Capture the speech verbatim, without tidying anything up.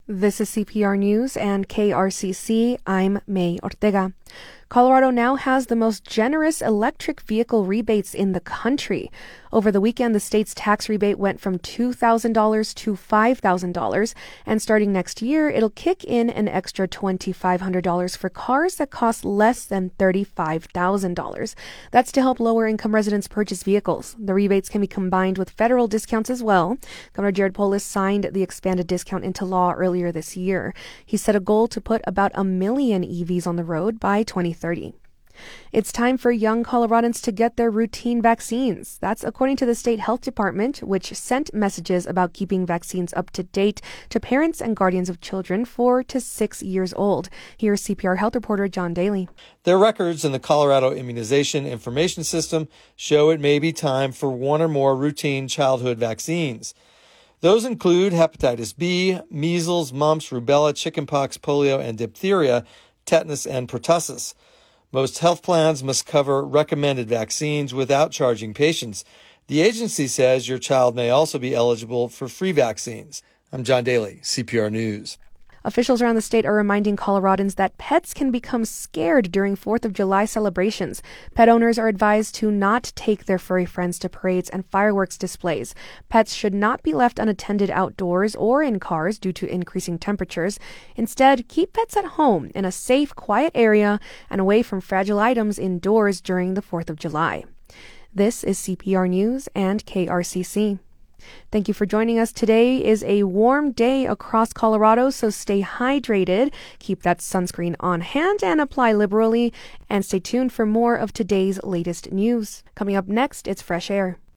This is C P R News and K R C C. I'm May Ortega. Colorado now has the most generous electric vehicle rebates in the country. Over the weekend, the state's tax rebate went from two thousand dollars to five thousand dollars, and starting next year, it'll kick in an extra two thousand five hundred dollars for cars that cost less than thirty-five thousand dollars. That's to help lower-income residents purchase vehicles. The rebates can be combined with federal discounts as well. Governor Jared Polis signed the expanded discount into law earlier this year. He set a goal to put about a million E Vs on the road by twenty thirty. It's time for young Coloradans to get their routine vaccines. That's according to the state health department, which sent messages about keeping vaccines up to date to parents and guardians of children four to six years old. Here's C P R health reporter John Daly. Their records in the Colorado Immunization Information System show it may be time for one or more routine childhood vaccines. Those include hepatitis B, measles, mumps, rubella, chickenpox, polio, and diphtheria, tetanus, and pertussis. Most health plans must cover recommended vaccines without charging patients. The agency says your child may also be eligible for free vaccines. I'm John Daly, C P R News. Officials around the state are reminding Coloradans that pets can become scared during fourth of July celebrations. Pet owners are advised to not take their furry friends to parades and fireworks displays. Pets should not be left unattended outdoors or in cars due to increasing temperatures. Instead, keep pets at home in a safe, quiet area and away from fragile items indoors during the fourth of July. This is C P R News and K R C C. Thank you for joining us. Today is a warm day across Colorado, so stay hydrated, keep that sunscreen on hand, and apply liberally. And stay tuned for more of today's latest news. Coming up next, it's Fresh Air.